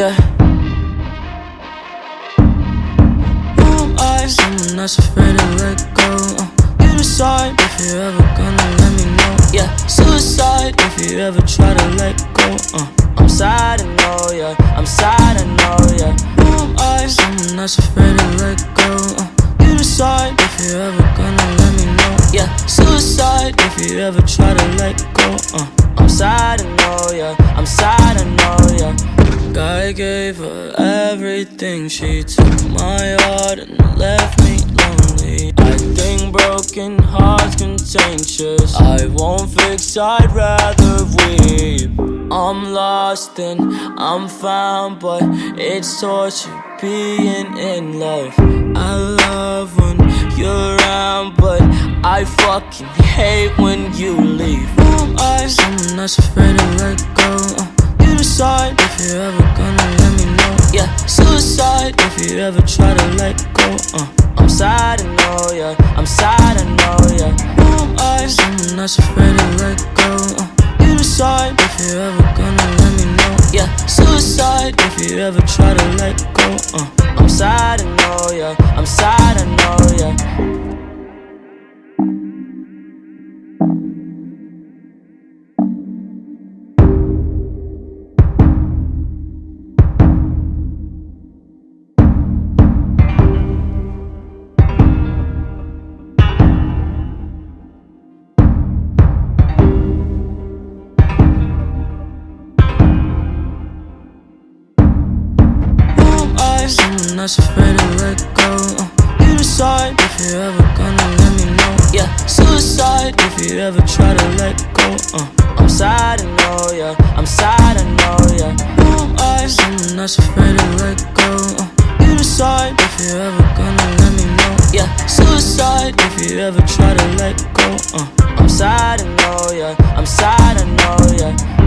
Who am I? Someone that's afraid to let go. You decide if you're ever gonna let me know. Yeah, suicide if you ever try to let go. I'm sad, I know, yeah. I'm sad, I know, yeah. Who am I? Someone that's afraid to let go. You decide if you're ever gonna let me know. Yeah, suicide if you ever try to let go. I'm sad, I know, yeah. I'm sad, I know, yeah. I gave her everything. She took my heart and left me lonely. I think broken hearts contagious. I won't fix, I'd rather weep. I'm lost and I'm found, but it's torture being in love. I love when you're around, but I fucking hate when you leave. Who am I? Someone that's afraid to let go. You decide if you're ever gonna let me know. Yeah, suicide if you ever try to let go. I'm sad, I know, yeah. I'm sad, I know, yeah. Who am I? Someone that's afraid to let go. You decide if you're ever gonna let me know. Yeah, suicide if you ever try to let go. I'm sad, I know, yeah. I'm sad, I know, yeah. Someone that's afraid to let go. You decide if you're ever gonna let me know. Yeah, suicide if you ever try to let go. I'm sad, I know, yeah. I'm sad, I know, yeah. Who am I? Someone that's afraid to let go. You decide if you're ever gonna let me know. Yeah, suicide if you ever try to let go. I'm sad, I know, yeah. I'm sad, I know, yeah.